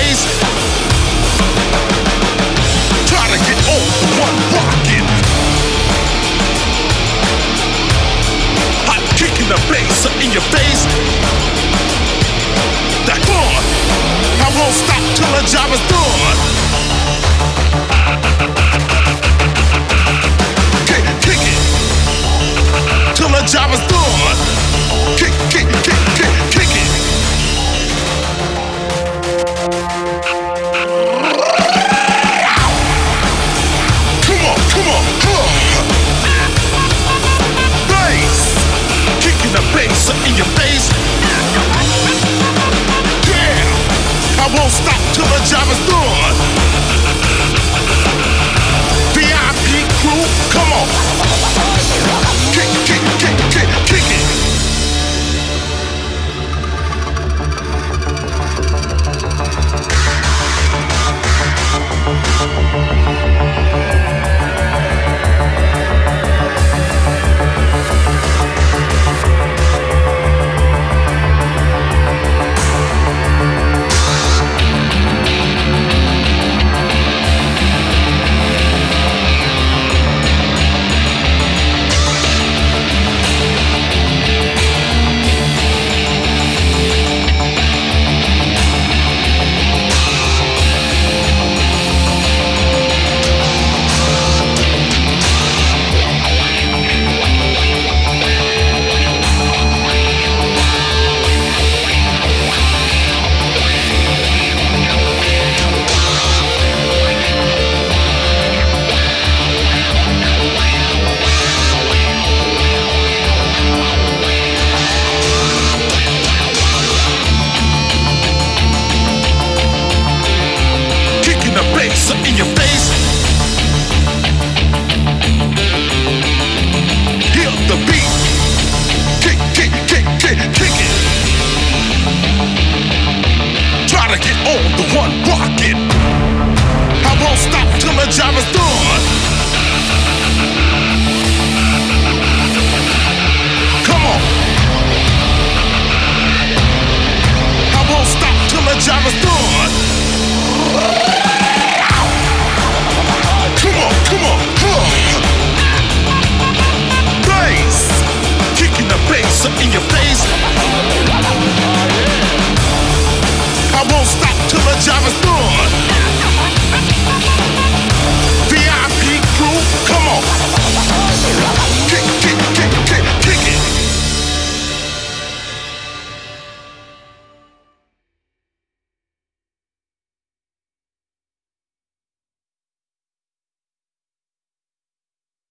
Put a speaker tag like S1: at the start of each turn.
S1: face. Try to get on the one rockin'. Hot kicking the bass in your face. That fun, I won't stop till the job is done. Kick it till the job is done. Kick it. Come on. Bass, kicking the bass in your face. Yeah, I won't stop till the job is done. VIP crew, come on. Kick it. In your face. Hear the beat. Kick it. Try to get on the one rockin'. I won't stop till the job is done.